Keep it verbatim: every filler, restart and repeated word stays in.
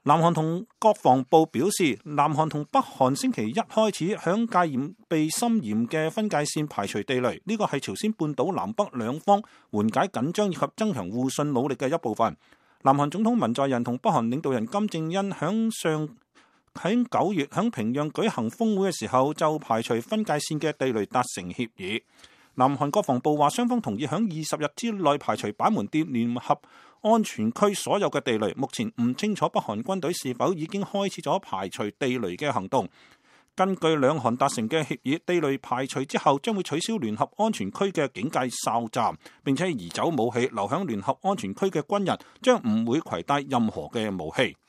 南韓同國防部表示，南韓同北韓星期一開始響界嚴被森嚴嘅分界線排除地雷，呢個係朝鮮半島南北兩方緩解緊張以及增強互信努力嘅一部分。南韓總統文在寅同北韓領導人金正恩響上喺九月響平壤舉行峰會嘅時候，就排除分界線嘅地雷達成協議。南韓國防部話，雙方同意響二十日之內排除板門店聯合安全區所有嘅地雷。目前唔清楚北韓軍隊是否已經開始咗排除地雷嘅行動。根據兩韓達成嘅協議，地雷排除之後將會取消聯合安全區嘅警戒哨站，並且移走武器。留響聯合安全區嘅軍人將唔會攜帶任何嘅武器。